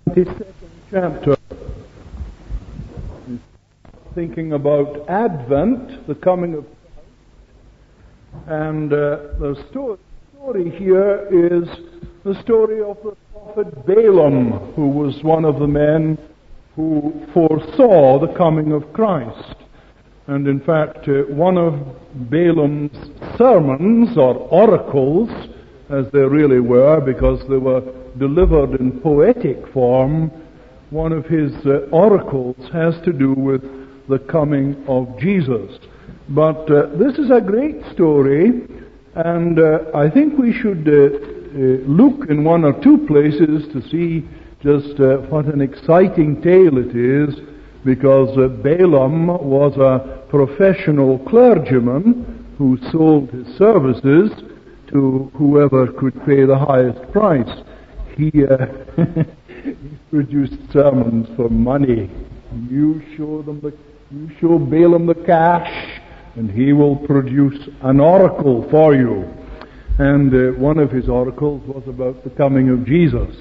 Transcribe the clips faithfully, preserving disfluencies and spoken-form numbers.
twenty-second chapter, thinking about Advent, the coming of Christ, and uh, the story, story here is the story of the prophet Balaam, who was one of the men who foresaw the coming of Christ. And in fact, uh, one of Balaam's sermons, or oracles, as they really were, because they were delivered in poetic form, one of his uh, oracles has to do with the coming of Jesus. But uh, this is a great story, and uh, I think we should uh, uh, look in one or two places to see just uh, what an exciting tale it is, because uh, Balaam was a professional clergyman who sold his services to whoever could pay the highest price. He, uh, he produced sermons for money. You show them the, you show Balaam the cash, and he will produce an oracle for you. And uh, one of his oracles was about the coming of Jesus.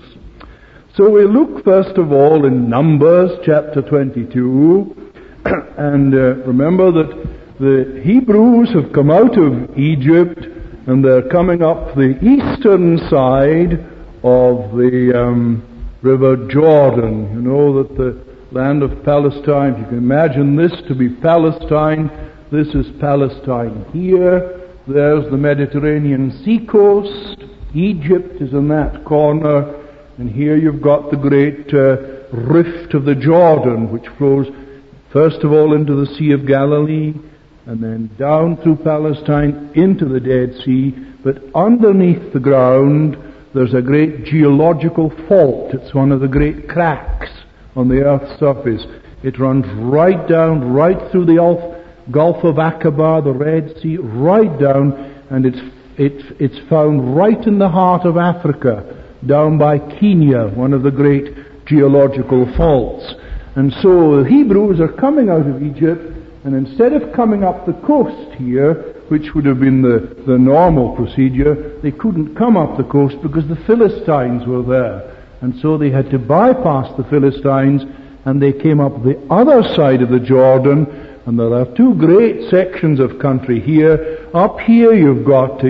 So we look first of all in Numbers chapter twenty-two, and uh, remember that the Hebrews have come out of Egypt, and they're coming up the eastern side of the um, River Jordan. You know that the land of Palestine, you can imagine this to be Palestine. This is Palestine here. There's the Mediterranean seacoast. Egypt is in that corner. And here you've got the great uh, rift of the Jordan, which flows first of all into the Sea of Galilee, and then down through Palestine into the Dead Sea. But underneath the ground, there's a great geological fault. It's one of the great cracks on the earth's surface. It runs right down, right through the Gulf of Aqaba, the Red Sea, right down, and it's, it's, it's found right in the heart of Africa, down by Kenya, one of the great geological faults. And so the Hebrews are coming out of Egypt, and instead of coming up the coast here, which would have been the, the normal procedure, they couldn't come up the coast because the Philistines were there. And so they had to bypass the Philistines, and they came up the other side of the Jordan, and there are two great sections of country here. Up here you've got uh,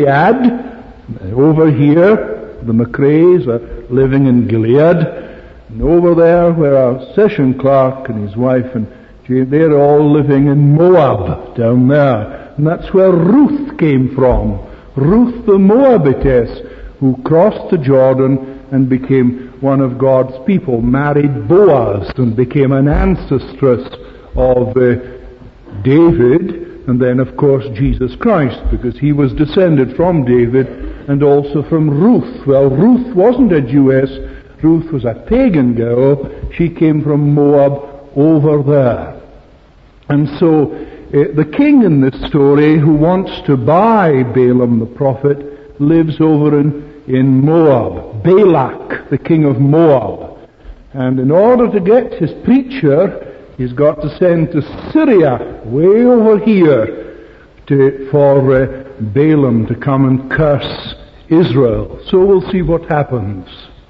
Gilead, over here the McRaes are living in Gilead, and over there where our Session Clark and his wife and Jane, they're all living in Moab down there. And that's where Ruth came from. Ruth the Moabitess, who crossed the Jordan and became one of God's people, married Boaz and became an ancestress of uh, David, and then of course Jesus Christ, because he was descended from David and also from Ruth. Well, Ruth wasn't a Jewess. Ruth was a pagan girl. She came from Moab over there. And so uh, the king in this story, who wants to buy Balaam the prophet, lives over in, in Moab. Balak, the king of Moab. And in order to get his preacher, he's got to send to Syria, way over here, to, for uh, Balaam to come and curse Israel. So we'll see what happens.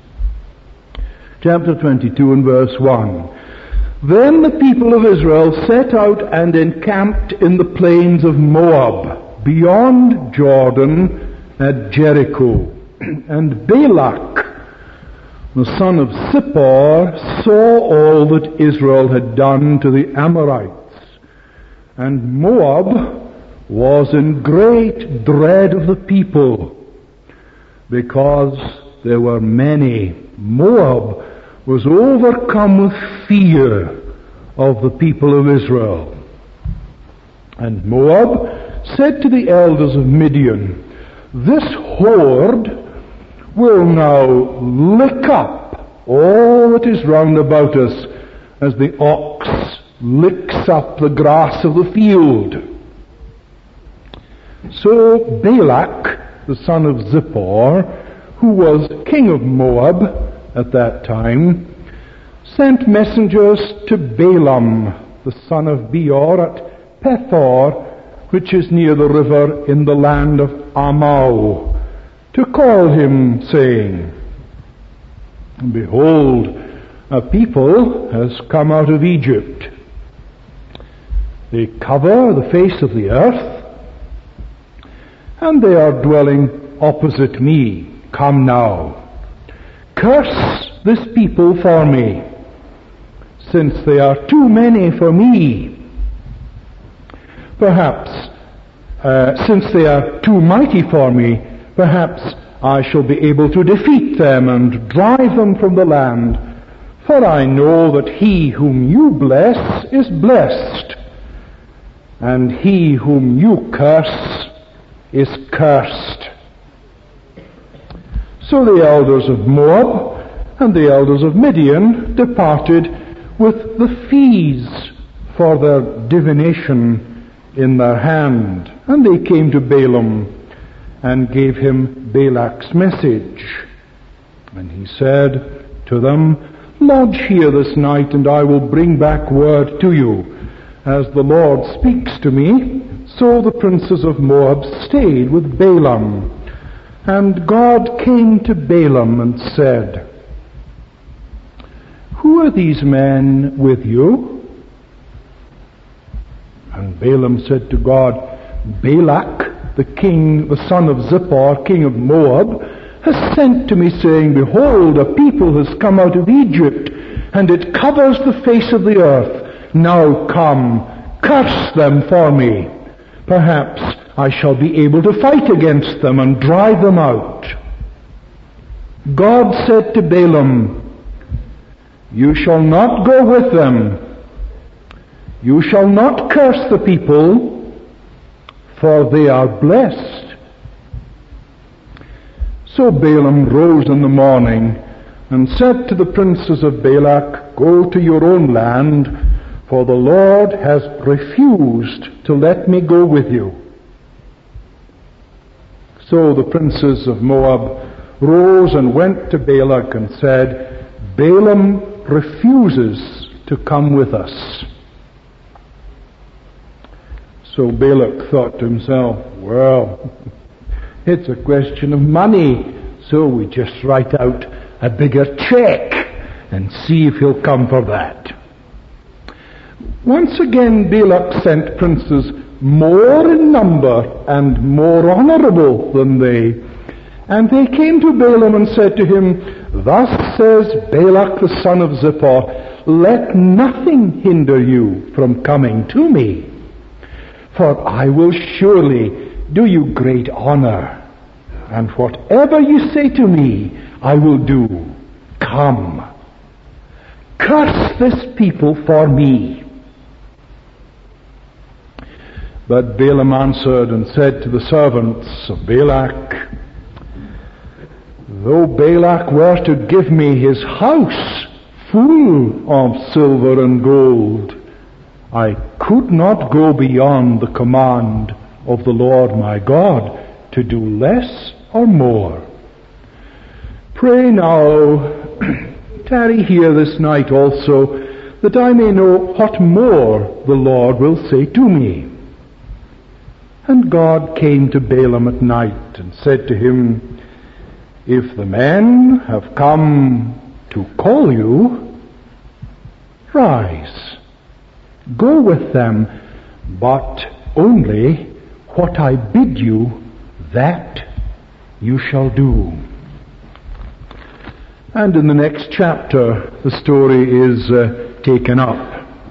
Chapter twenty-two and verse one. Then the people of Israel set out and encamped in the plains of Moab, beyond Jordan at Jericho. And Balak, the son of Zippor, saw all that Israel had done to the Amorites. And Moab was in great dread of the people, because there were many. Moab was overcome with fear of the people of Israel. And Moab said to the elders of Midian, "This horde will now lick up all that is round about us, as the ox licks up the grass of the field." So Balak, the son of Zippor, who was king of Moab at that time, sent messengers to Balaam, the son of Beor, at Pethor, which is near the river in the land of Ammon, to call him, saying, And behold, a people has come out of Egypt. They cover the face of the earth, and they are dwelling opposite me. Come now, curse this people for me, since they are too many for me. Perhaps, uh, since they are too mighty for me, perhaps I shall be able to defeat them and drive them from the land. For I know that he whom you bless is blessed, and he whom you curse is cursed. So the elders of Moab and the elders of Midian departed with the fees for their divination in their hand. And they came to Balaam and gave him Balak's message. And he said to them, Lodge here this night, and I will bring back word to you. As the Lord speaks to me, so the princes of Moab stayed with Balaam. And God came to Balaam and said, Who are these men with you? And Balaam said to God, Balak, the king, the son of Zippor, king of Moab, has sent to me, saying, Behold, a people has come out of Egypt, and it covers the face of the earth. Now come, curse them for me. Perhaps I shall be able to fight against them and drive them out. God said to Balaam, You shall not go with them. You shall not curse the people, for they are blessed. So Balaam rose in the morning and said to the princes of Balak, Go to your own land, for the Lord has refused to let me go with you. So the princes of Moab rose and went to Balak and said, Balaam refuses to come with us. So Balak thought to himself, well, it's a question of money, so we just write out a bigger check and see if he'll come for that. Once again Balak sent princes more in number and more honorable than they. And they came to Balaam and said to him, Thus says Balak the son of Zippor, Let nothing hinder you from coming to me, for I will surely do you great honor, and whatever you say to me, I will do. Come, curse this people for me. But Balaam answered and said to the servants of Balak, Though Balak were to give me his house full of silver and gold, I could not go beyond the command of the Lord my God to do less or more. Pray now, tarry here this night also, that I may know what more the Lord will say to me. And God came to Balaam at night and said to him, If the men have come to call you, rise, go with them, but only what I bid you, that you shall do. And in the next chapter, the story is uh, taken up.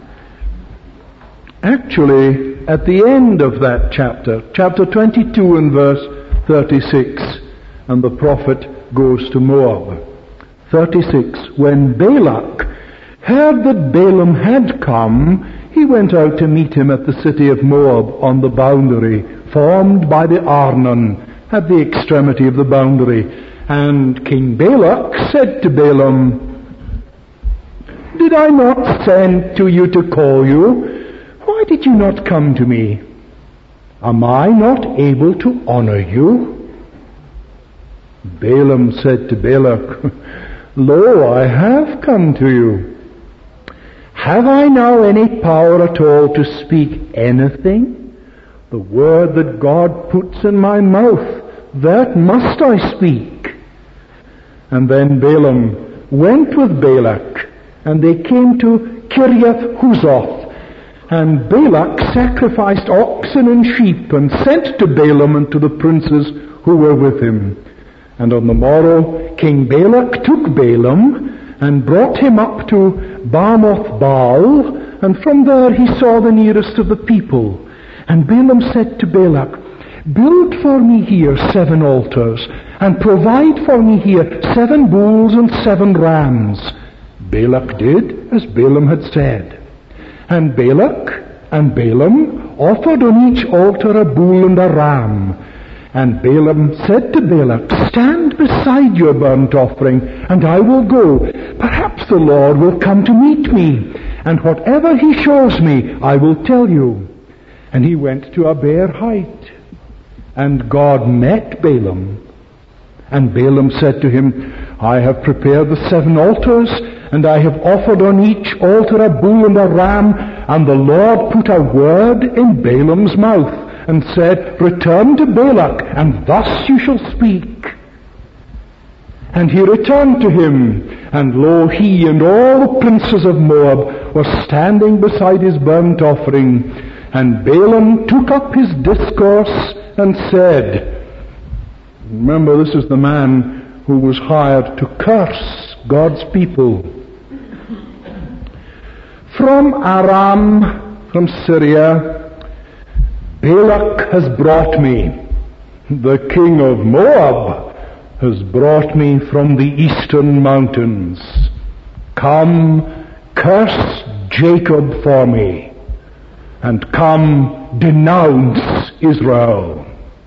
Actually, at the end of that chapter, chapter twenty-two and verse thirty-six, and the prophet goes to Moab. thirty-six, when Balak heard that Balaam had come, he went out to meet him at the city of Moab on the boundary, formed by the Arnon, at the extremity of the boundary. And King Balak said to Balaam, Did I not send to you to call you? Why did you not come to me? Am I not able to honor you? Balaam said to Balak, Lo, I have come to you. Have I now any power at all to speak anything? The word that God puts in my mouth, that must I speak. And then Balaam went with Balak, and they came to Kiriath Huzoth. And Balak sacrificed oxen and sheep, and sent to Balaam and to the princes who were with him. And on the morrow King Balak took Balaam, and brought him up to Bamoth Baal, and from there he saw the nearest of the people. And Balaam said to Balak, "Build for me here seven altars, and provide for me here seven bulls and seven rams." Balak did as Balaam had said. And Balak and Balaam offered on each altar a bull and a ram. And Balaam said to Balak, "Stand beside your burnt offering, and I will go. Perhaps the Lord will come to meet me, and whatever he shows me, I will tell you." And he went to a bare height, and God met Balaam. And Balaam said to him, "I have prepared the seven altars, and I have offered on each altar a bull and a ram." And the Lord put a word in Balaam's mouth, and said, "Return to Balak, and thus you shall speak." And he returned to him, and lo, he and all the princes of Moab were standing beside his burnt offering. And Balaam took up his discourse and said, remember, this is the man who was hired to curse God's people. "From Aram, from Syria, Balak has brought me. The king of Moab has brought me from the eastern mountains. Come, curse Jacob for me, and come, denounce Israel."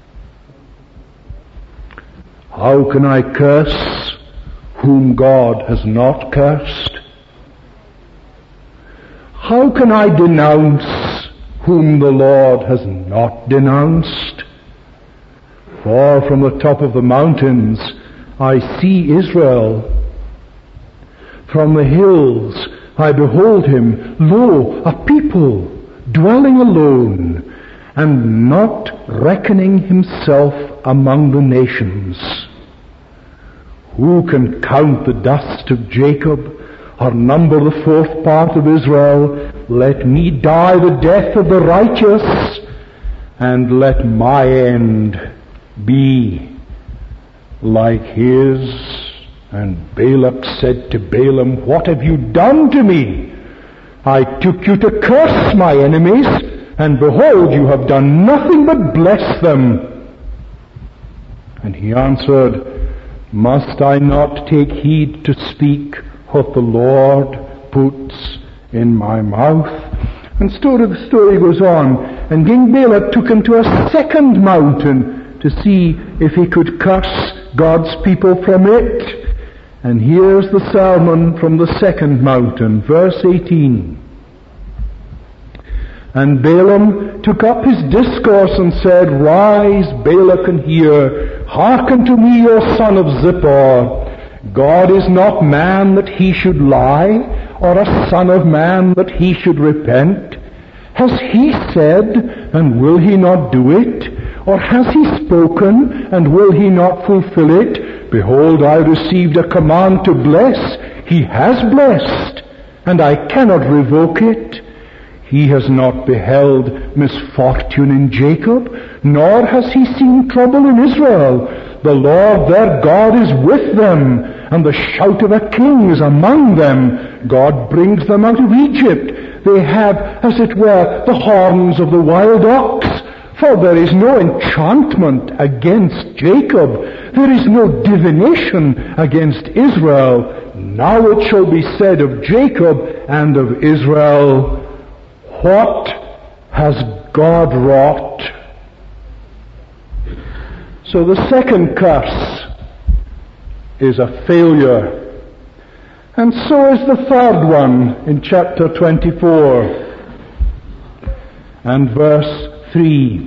How can I curse whom God has not cursed? How can I denounce whom the Lord has not denounced? For from the top of the mountains I see Israel. From the hills I behold him, lo, a people dwelling alone, and not reckoning himself among the nations. Who can count the dust of Jacob, or number the fourth part of Israel? Let me die the death of the righteous, and let my end be like his. And Balak said to Balaam, "What have you done to me? I took you to curse my enemies, and behold, you have done nothing but bless them." And he answered, "Must I not take heed to speak what the Lord puts in my mouth?" And story, the story goes on. And King Balak took him to a second mountain to see if he could curse God's people from it. And here's the sermon from the second mountain, verse eighteen. "And Balaam took up his discourse and said, Rise, Balak, and hear. Hearken to me, O son of Zippor. God is not man that he should lie, or a son of man that he should repent. Has he said, and will he not do it? Or has he spoken, and will he not fulfill it? Behold, I received a command to bless. He has blessed, and I cannot revoke it. He has not beheld misfortune in Jacob, nor has he seen trouble in Israel. The Lord their God is with them, and the shout of a king is among them. God brings them out of Egypt. They have, as it were, the horns of the wild ox. For there is no enchantment against Jacob. There is no divination against Israel. Now it shall be said of Jacob and of Israel, What has God wrought? So the second curse is a failure. And so is the third one in chapter twenty-four and verse three.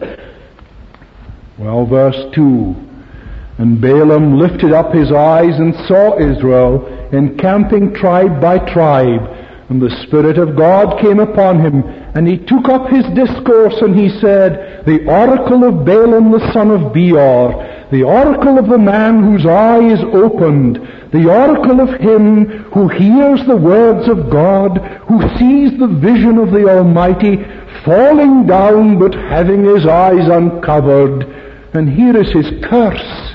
Well, verse two. "And Balaam lifted up his eyes and saw Israel encamping tribe by tribe. And the Spirit of God came upon him, and he took up his discourse, and he said, The oracle of Balaam the son of Beor, the oracle of the man whose eye is opened, the oracle of him who hears the words of God, who sees the vision of the Almighty, falling down but having his eyes uncovered. And here is his curse.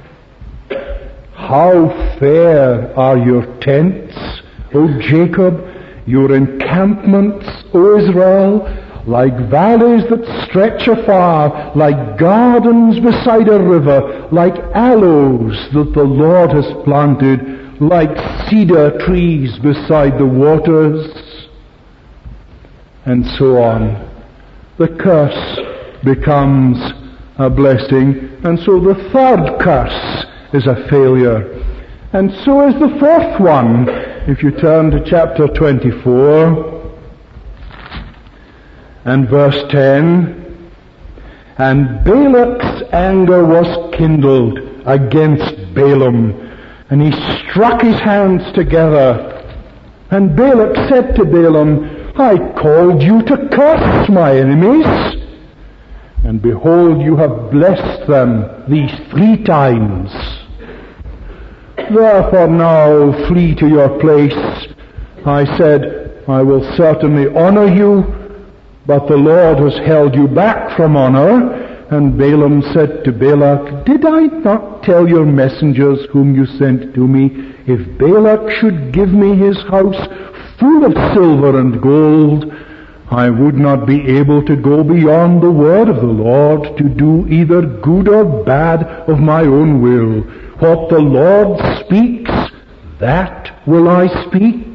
How fair are your tents, O Jacob, your encampments, O Israel, like valleys that stretch afar, like gardens beside a river, like aloes that the Lord has planted, like cedar trees beside the waters, and so on. The curse becomes a blessing, and so the third curse is a failure. And so is the fourth one. If you turn to chapter twenty-four, and verse ten, and Balak's anger was kindled against Balaam, and he struck his hands together. And Balak said to Balaam, I called you to curse my enemies, and behold, you have blessed them these three times. Therefore now flee to your place. I said, I will certainly honor you, but the Lord has held you back from honor. And Balaam said to Balak, did I not tell your messengers whom you sent to me, if Balak should give me his house full of silver and gold, I would not be able to go beyond the word of the Lord to do either good or bad of my own will. What the Lord speaks, that will I speak.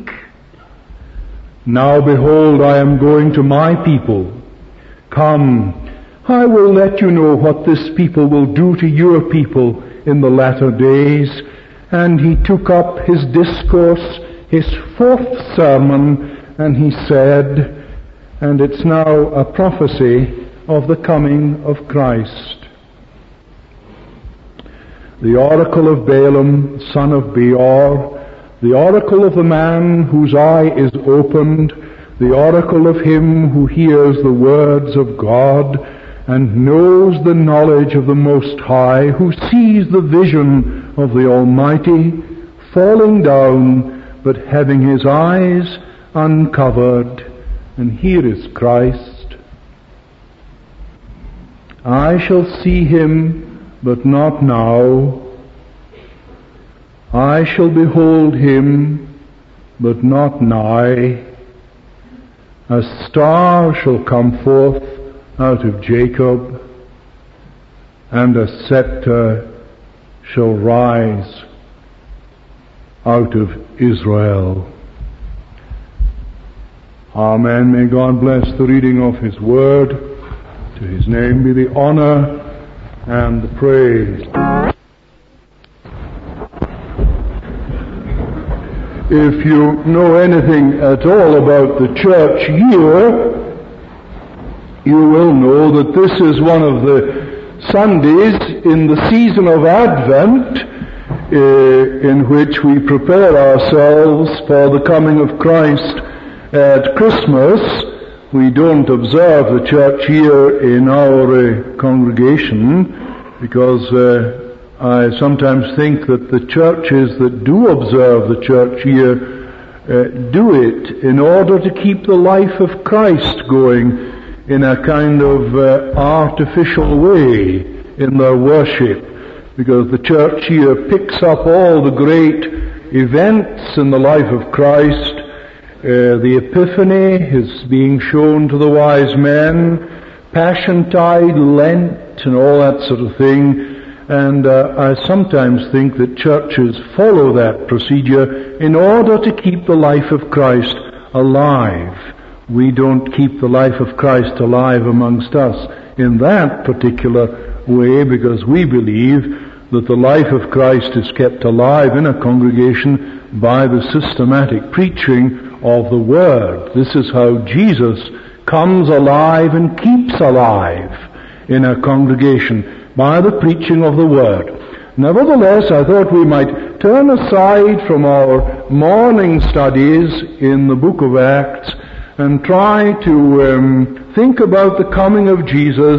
Now behold, I am going to my people. Come, I will let you know what this people will do to your people in the latter days. And he took up his discourse, his fourth sermon, and he said, and it's now a prophecy of the coming of Christ. The oracle of Balaam, son of Beor, the oracle of the man whose eye is opened, the oracle of him who hears the words of God and knows the knowledge of the Most High, who sees the vision of the Almighty, falling down but having his eyes uncovered. And here is Christ. I shall see him, but not now. I shall behold him, but not nigh. A star shall come forth out of Jacob, and a scepter shall rise out of Israel. Amen. May God bless the reading of his word. To his name be the honor and the praise. If you know anything at all about the church year, you will know that this is one of the Sundays in the season of Advent, uh, in which we prepare ourselves for the coming of Christ at Christmas. We don't observe the church year in our uh, congregation because uh, I sometimes think that the churches that do observe the church year uh, do it in order to keep the life of Christ going in a kind of uh, artificial way in their worship, because the church year picks up all the great events in the life of Christ. Uh, the Epiphany is being shown to the wise men, Passiontide, Lent, and all that sort of thing. And uh, I sometimes think that churches follow that procedure in order to keep the life of Christ alive. We don't keep the life of Christ alive amongst us in that particular way, because we believe that the life of Christ is kept alive in a congregation by the systematic preaching of the Word. This is how Jesus comes alive and keeps alive in a congregation, by the preaching of the Word. Nevertheless, I thought we might turn aside from our morning studies in the book of Acts and try to um, think about the coming of Jesus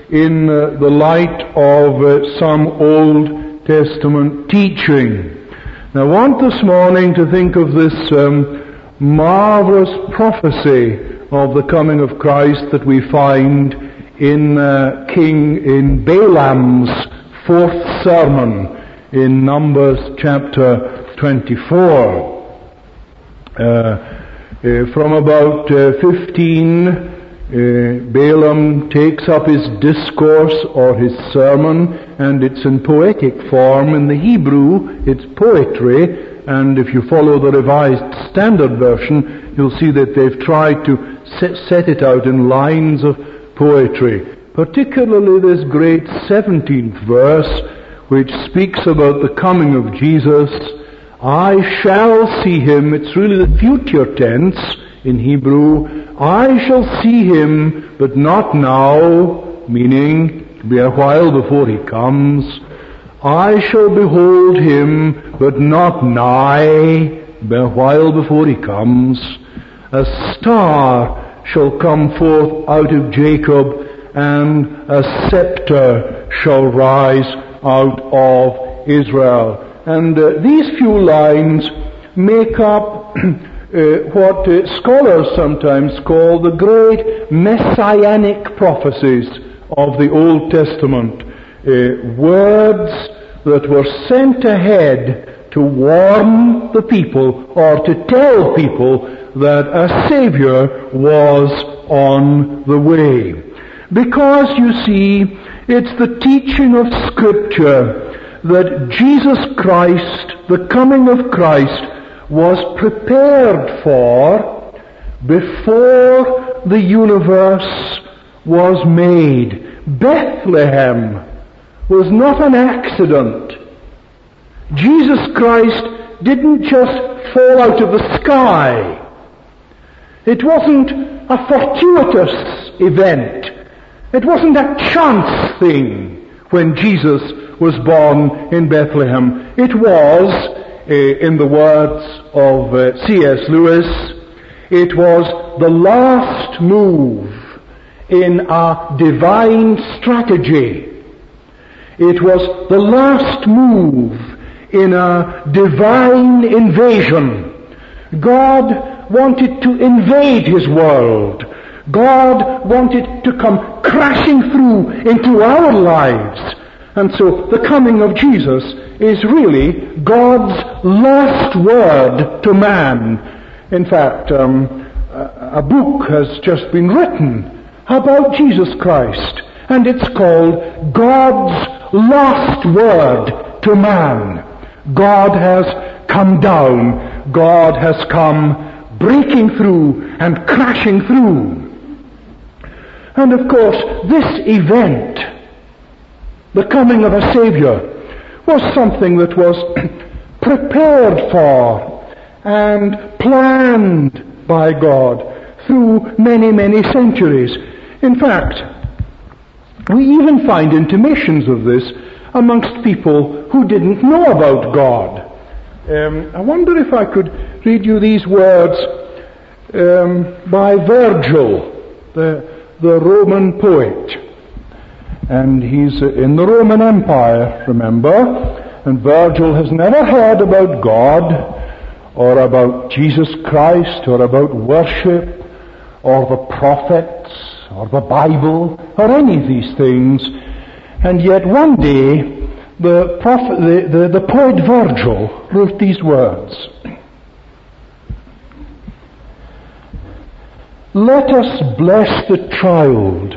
in uh, the light of uh, some Old Testament teaching. Now, I want this morning to think of this um, marvelous prophecy of the coming of Christ that we find in uh, King in Balaam's fourth sermon in Numbers chapter twenty-four. Uh, uh, from about uh, fifteen, uh, Balaam takes up his discourse or his sermon, and it's in poetic form. In the Hebrew, it's poetry, and if you follow the Revised Standard Version, you'll see that they've tried to set, set it out in lines of poetry. Particularly this great seventeenth verse, which speaks about the coming of Jesus. I shall see him. It's really the future tense in Hebrew. I shall see him, but not now, meaning it'll be a while before he comes. I shall behold him, but not nigh, be a while before he comes. A star shall come forth out of Jacob, and a scepter shall rise out of Israel. And uh, these few lines make up uh, what uh, scholars sometimes call the great messianic prophecies of the Old Testament. Uh, words that were sent ahead to warn the people or to tell people that a Savior was on the way. Because, you see, it's the teaching of Scripture that Jesus Christ, the coming of Christ, was prepared for before the universe was made. Bethlehem was not an accident. Jesus Christ didn't just fall out of the sky. It wasn't a fortuitous event. It wasn't a chance thing when Jesus was born in Bethlehem. It was, uh, in the words of uh, C S Lewis, it was the last move in a divine strategy. It was the last move in a divine invasion. God wanted to invade his world. God wanted to come crashing through into our lives. And so the coming of Jesus is really God's last word to man. In fact, um, a book has just been written about Jesus Christ, and it's called God's Last Word to Man. God has come down. God has come breaking through and crashing through. And of course, this event, the coming of a Savior, was something that was prepared for and planned by God through many, many centuries. In fact, we even find intimations of this amongst people who didn't know about God. Um, I wonder if I could read you these words um, by Virgil, the, the Roman poet. And he's in the Roman Empire, remember, and Virgil has never heard about God or about Jesus Christ or about worship or the prophets or the Bible or any of these things. And yet one day the, prophet, the, the, the poet Virgil wrote these words. Let us bless the child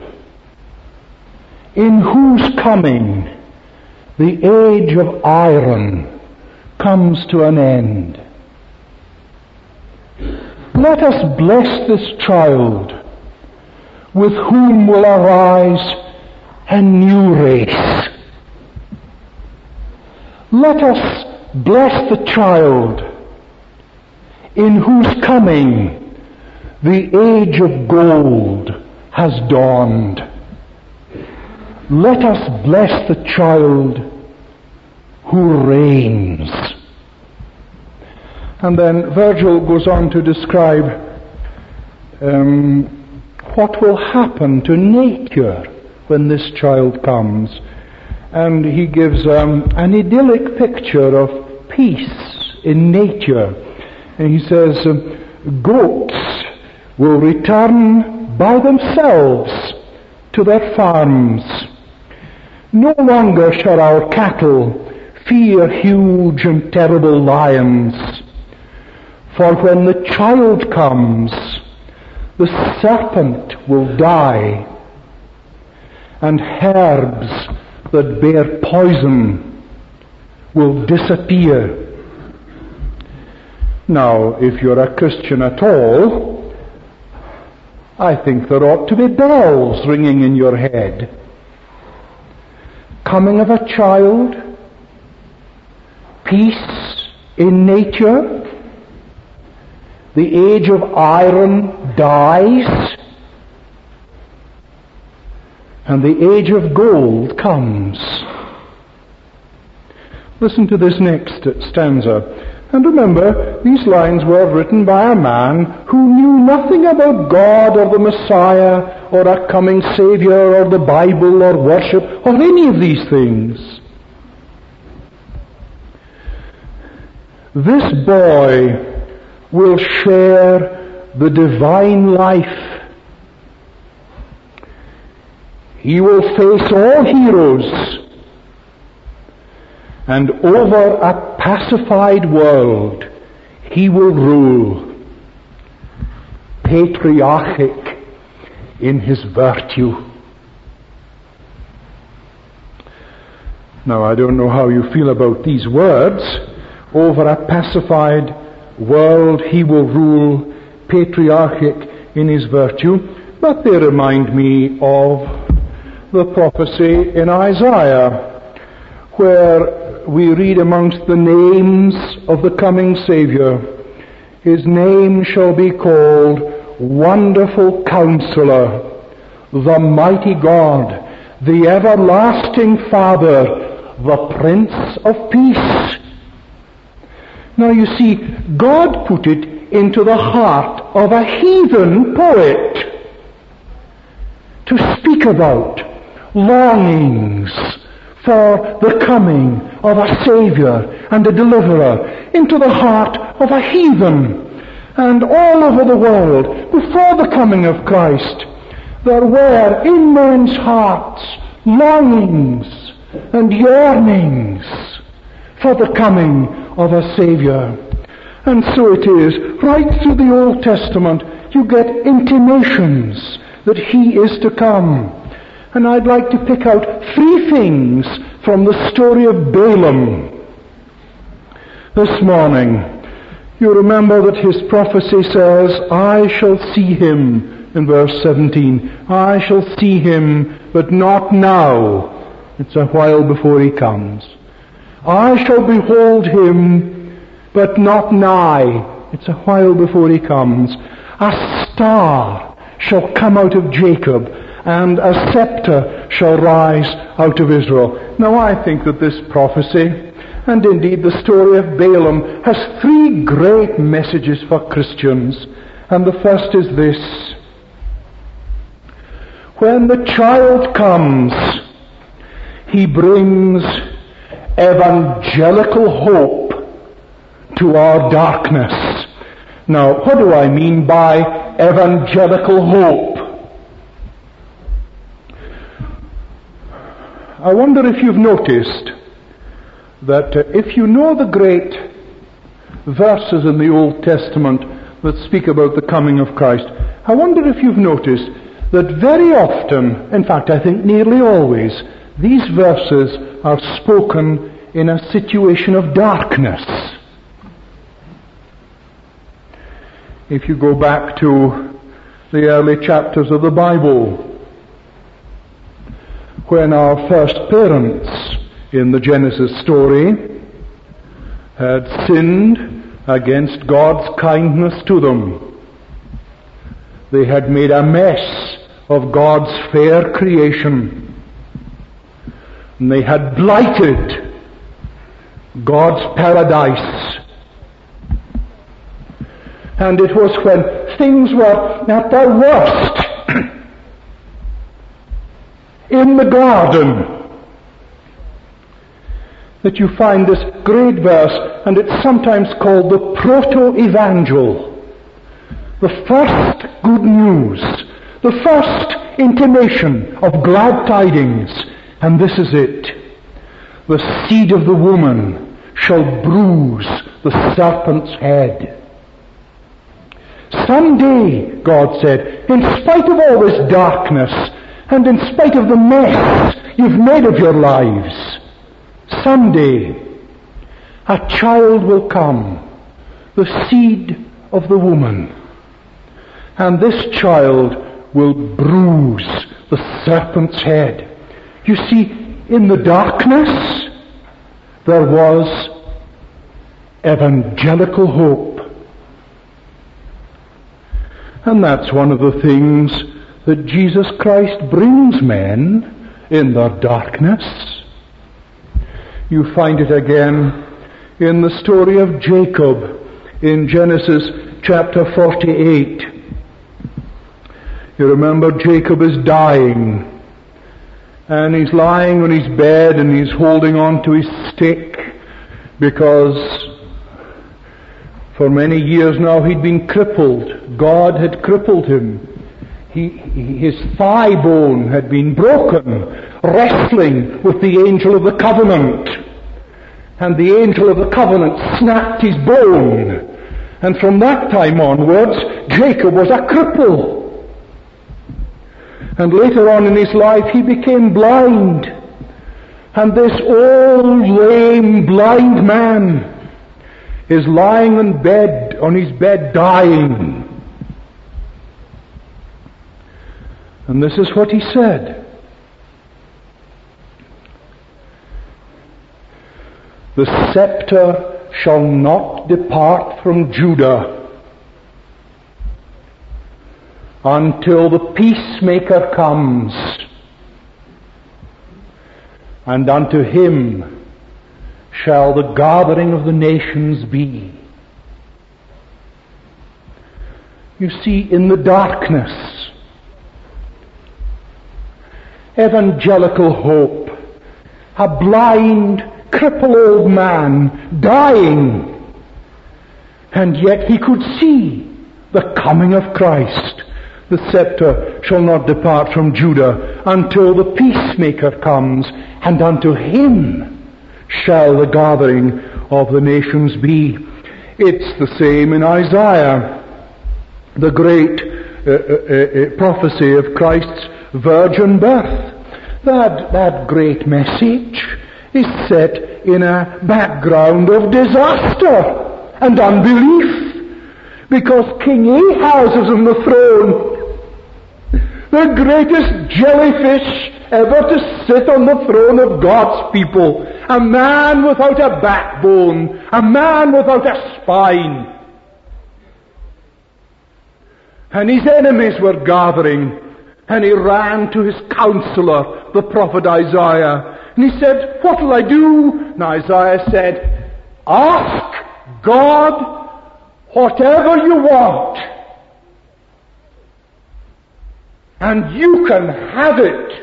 in whose coming the age of iron comes to an end. Let us bless this child with whom will arise a new race. Let us bless the child in whose coming the age of gold has dawned. Let us bless the child who reigns. And then Virgil goes on to describe um, what will happen to nature when this child comes. And he gives um, an idyllic picture of peace in nature. And he says, um, goats will return by themselves to their farms. No longer shall our cattle fear huge and terrible lions. For when the child comes, the serpent will die, and herbs that bear poison will disappear. Now, if you're a Christian at all, I think there ought to be bells ringing in your head. Coming of a child, peace in nature, the age of iron dies, and the age of gold comes. Listen to this next stanza. And remember, these lines were written by a man who knew nothing about God or the Messiah or a coming Savior or the Bible or worship or any of these things. This boy will share the divine life. He will face all heroes, and over a pacified world he will rule, patriarchic in his virtue. Now, I don't know how you feel about these words. Over a pacified world he will rule, patriarchic in his virtue, but they remind me of the prophecy in Isaiah, where we read amongst the names of the coming Savior, his name shall be called Wonderful Counselor, the Mighty God, the Everlasting Father, the Prince of Peace. Now you see, God put it into the heart of a heathen poet to speak about longings for the coming of a Savior and a Deliverer into the heart of a heathen. And all over the world, before the coming of Christ, there were in men's hearts longings and yearnings for the coming of a Savior. And so it is, right through the Old Testament, you get intimations that He is to come. And I'd like to pick out three things from the story of Balaam this morning. You remember that his prophecy says, I shall see him, in verse seventeen. I shall see him, but not now. It's a while before he comes. I shall behold him, but not nigh. It's a while before he comes. A star shall come out of Jacob, and a scepter shall rise out of Israel. Now I think that this prophecy, and indeed the story of Balaam, has three great messages for Christians. And the first is this. When the child comes, he brings evangelical hope to our darkness. Now, what do I mean by evangelical hope? I wonder if you've noticed that uh, if you know the great verses in the Old Testament that speak about the coming of Christ, I wonder if you've noticed that very often, in fact I think nearly always, these verses are spoken in a situation of darkness. If you go back to the early chapters of the Bible, when our first parents in the Genesis story had sinned against God's kindness to them, they had made a mess of God's fair creation, and they had blighted God's paradise. And it was when things were at their worst, in the garden that you find this great verse, and it's sometimes called the proto-evangel, the first good news, the first intimation of glad tidings. And this is it: the seed of the woman shall bruise the serpent's head. Someday, God said, in spite of all this darkness, and in spite of the mess you've made of your lives, someday a child will come, the seed of the woman, and this child will bruise the serpent's head. You see, in the darkness there was evangelical hope. And that's one of the things that Jesus Christ brings men in their darkness. You find it again in the story of Jacob in Genesis chapter forty-eight. You remember Jacob is dying, and he's lying on his bed and he's holding on to his stick because for many years now he'd been crippled. God had crippled him. He, his thigh bone had been broken, wrestling with the angel of the covenant. And the angel of the covenant snapped his bone. And from that time onwards, Jacob was a cripple. And later on in his life, he became blind. And this old, lame, blind man is lying in bed, on his bed, dying. And this is what he said: the scepter shall not depart from Judah until the peacemaker comes, and unto him shall the gathering of the nations be. You see, in the darkness, evangelical hope, a blind, crippled old man dying, and yet he could see the coming of Christ. The scepter shall not depart from Judah until the peacemaker comes, and unto him shall the gathering of the nations be. It's the same in Isaiah, the great uh, uh, uh, prophecy of Christ's virgin birth. That, that great message is set in a background of disaster and unbelief, because King Ahaz is on the throne, the greatest jellyfish ever to sit on the throne of God's people, a man without a backbone, a man without a spine. And his enemies were gathering, and he ran to his counselor, the prophet Isaiah, and he said, "What will I do?" And Isaiah said, "Ask God whatever you want, and you can have it."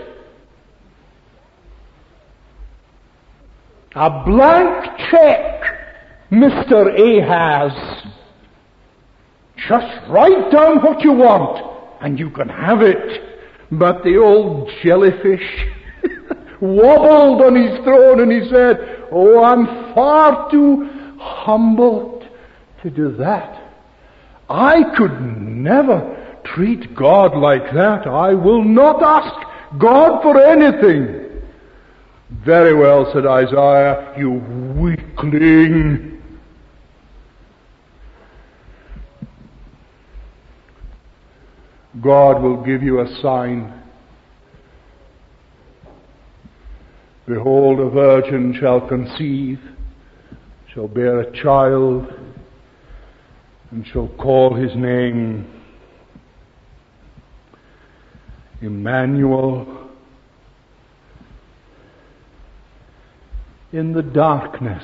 A blank check, Mister Ahaz. Just write down what you want, and you can have it. But the old jellyfish wobbled on his throne, and he said, "Oh, I'm far too humbled to do that. I could never treat God like that. I will not ask God for anything." "Very well," said Isaiah, "you weakling." God will give you a sign. "Behold, a virgin shall conceive, shall bear a child, and shall call his name Emmanuel." In the darkness,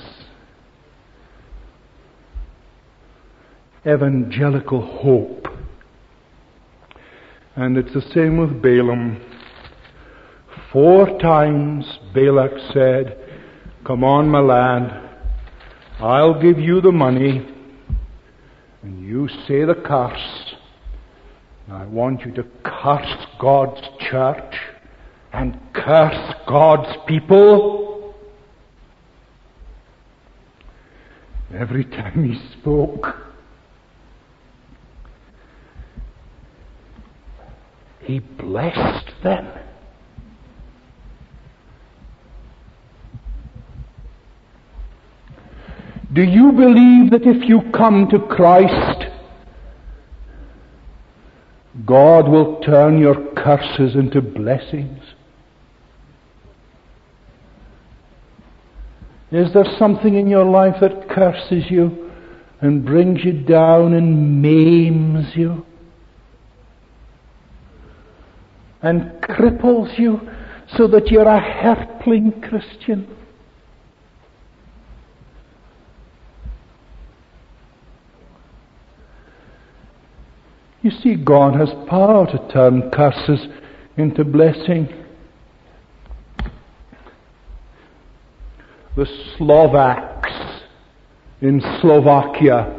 evangelical hope. And it's the same with Balaam. Four times Balak said, "Come on, my lad, I'll give you the money, and you say the curse. I want you to curse God's church and curse God's people." Every time he spoke, he blessed them. Do you believe that if you come to Christ, God will turn your curses into blessings? Is there something in your life that curses you and brings you down and maims you and cripples you so that you're a hurtling Christian? You see, God has power to turn curses into blessing. The Slovaks in Slovakia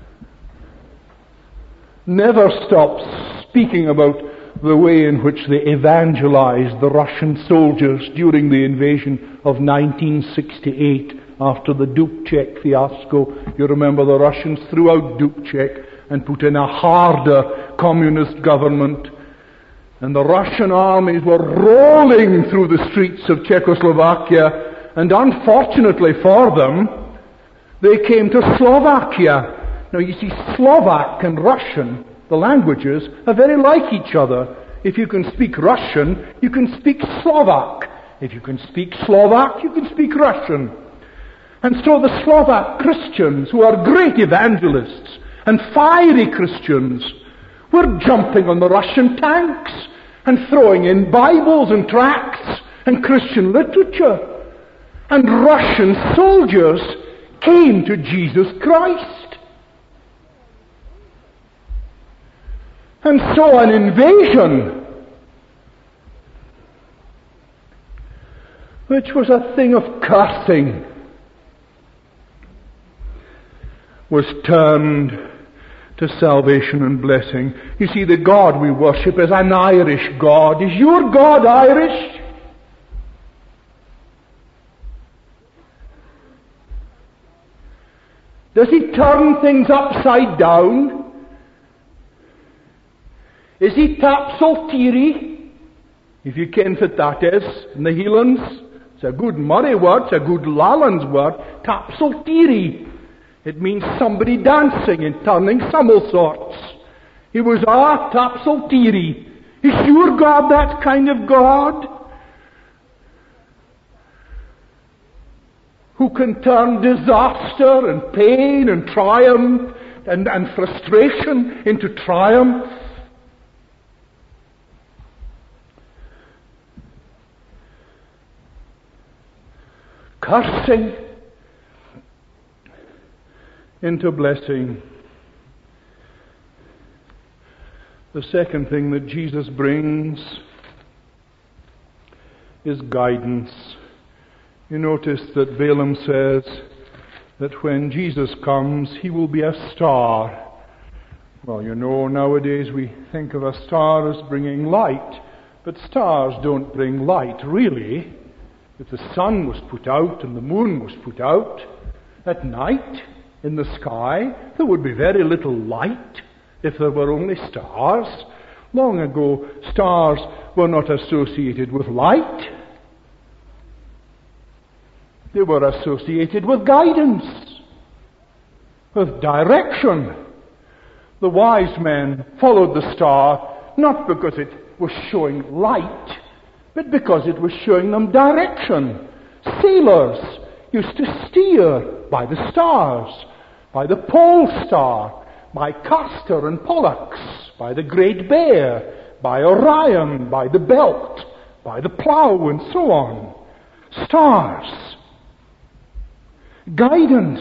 never stopped speaking about the way in which they evangelized the Russian soldiers during the invasion of nineteen sixty-eight after the Dubček fiasco. You remember the Russians threw out Dubček and put in a harder communist government. And the Russian armies were rolling through the streets of Czechoslovakia, and unfortunately for them, they came to Slovakia. Now you see, Slovak and Russian, the languages, are very like each other. If you can speak Russian, you can speak Slovak. If you can speak Slovak, you can speak Russian. And so the Slovak Christians, who are great evangelists and fiery Christians, were jumping on the Russian tanks and throwing in Bibles and tracts and Christian literature. And Russian soldiers came to Jesus Christ. And so an invasion, which was a thing of cursing, was turned to salvation and blessing. You see, the God we worship is an Irish God. Is your God Irish? Does he turn things upside down? Is he topsy-turvy? If you ken what that is, in the Highlands, it's a good Murray word, it's a good Lowlands word, topsy-turvy. It means somebody dancing and turning somersaults. He was a topsy-turvy. Is your God that kind of God? Who can turn disaster and pain and triumph and, and frustration into triumph? Cursing into blessing. The second thing that Jesus brings is guidance. You notice that Balaam says that when Jesus comes, he will be a star. Well, you know, nowadays we think of a star as bringing light, but stars don't bring light, really. If the sun was put out and the moon was put out at night in the sky, there would be very little light if there were only stars. Long ago, stars were not associated with light. They were associated with guidance, with direction. The wise men followed the star not because it was showing light, but because it was showing them direction. Sailors used to steer by the stars, by the pole star, by Castor and Pollux, by the Great Bear, by Orion, by the Belt, by the Plough, and so on. Stars. Guidance.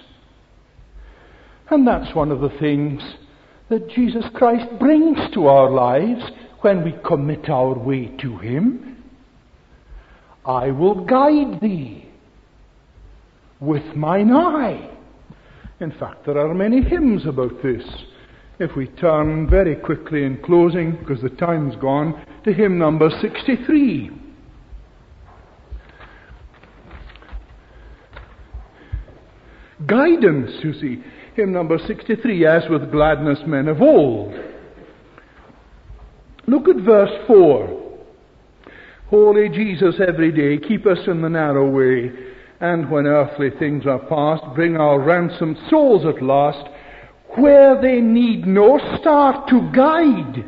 And that's one of the things that Jesus Christ brings to our lives when we commit our way to Him. I will guide thee with mine eye. In fact, there are many hymns about this. If we turn very quickly in closing, because the time's gone, to hymn number sixty-three. Guidance, you see. Hymn number sixty-three, as with gladness men of old. Look at verse four. Holy Jesus, every day keep us in the narrow way, and when earthly things are past, bring our ransomed souls at last, where they need no star to guide.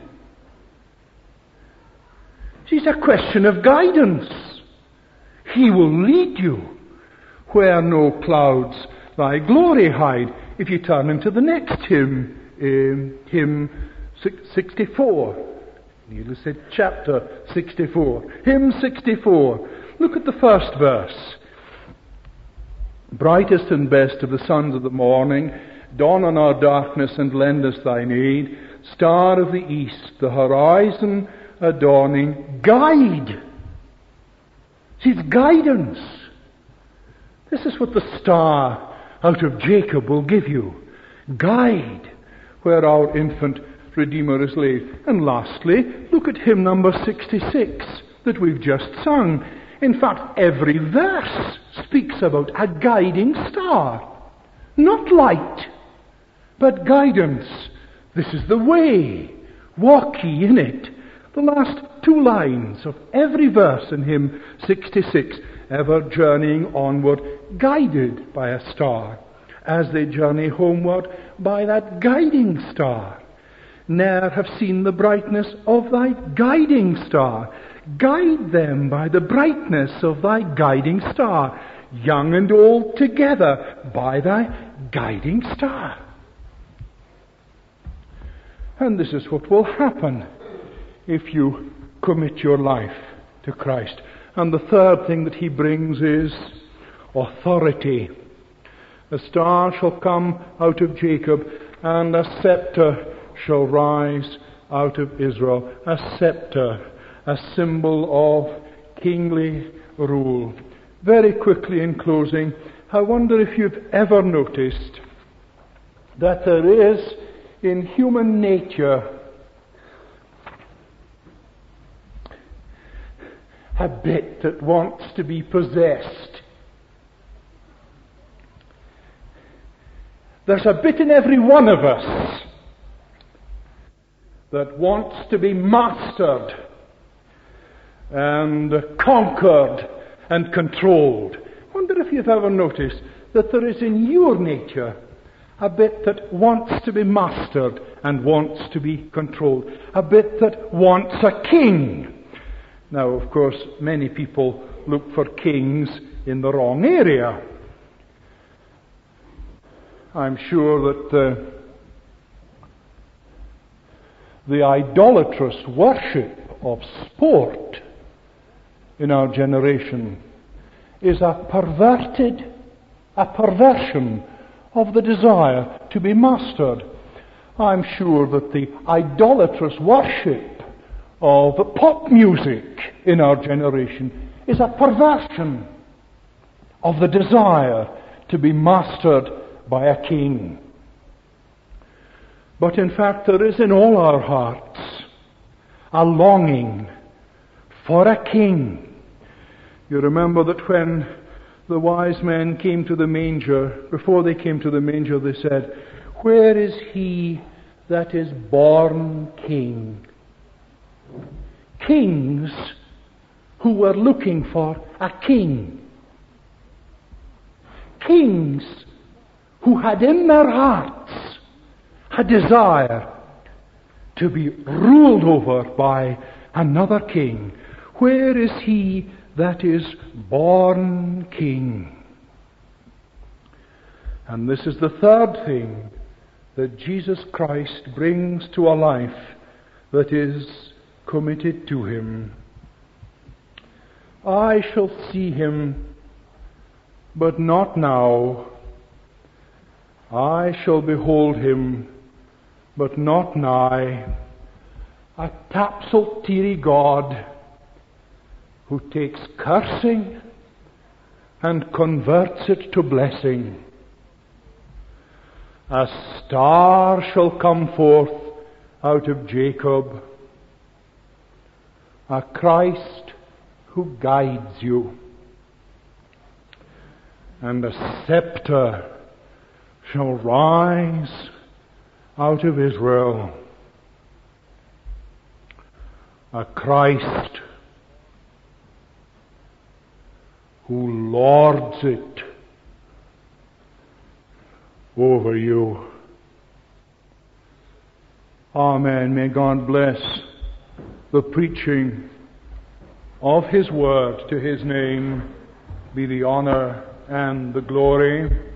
It's a question of guidance. He will lead you where no clouds thy glory hide. If you turn into the next hymn, um, hymn sixty-four. Nearly said chapter sixty-four. Hymn sixty-four. Look at the first verse. Brightest and best of the sons of the morning, dawn on our darkness and lend us thine aid. Star of the east, the horizon adorning, guide. It's guidance. This is what the star out of Jacob will give you. Guide where our infant Redeemer is laid. And lastly, look at hymn number sixty-six that we've just sung. In fact, every verse speaks about a guiding star. Not light, but guidance. This is the way. Walk ye in it. The last two lines of every verse in hymn sixty-six, ever journeying onward, guided by a star, as they journey homeward by that guiding star. Ne'er have seen the brightness of thy guiding star. Guide them by the brightness of thy guiding star, young and old together by thy guiding star. And this is what will happen if you commit your life to Christ. And the third thing that he brings is authority. A star shall come out of Jacob, and a scepter shall rise out of Israel. A scepter, a symbol of kingly rule. Very quickly in closing, I wonder if you've ever noticed that there is in human nature a bit that wants to be possessed. There's a bit in every one of us that wants to be mastered and conquered and controlled. I wonder if you've ever noticed that there is in your nature a bit that wants to be mastered and wants to be controlled. A bit that wants a king. Now, of course, many people look for kings in the wrong area. I'm sure that uh, the idolatrous worship of sport in our generation is a perverted, a perversion of the desire to be mastered. I'm sure that the idolatrous worship of pop music in our generation is a perversion of the desire to be mastered by a king. But in fact, there is in all our hearts a longing for a king. You remember that when the wise men came to the manger, before they came to the manger, they said, "Where is he that is born king?" Kings who were looking for a king. Kings who had in their hearts a desire to be ruled over by another king. Where is he that is born king? And this is the third thing that Jesus Christ brings to a life that is committed to him. I shall see him, but not now. I shall behold him, but not nigh. A tapsel teary God, who takes cursing and converts it to blessing. A star shall come forth out of Jacob, a Christ who guides you, and a scepter shall rise out of Israel, a Christ who lords it over you. Amen. May God bless the preaching of His Word. To His name be the honor and the glory.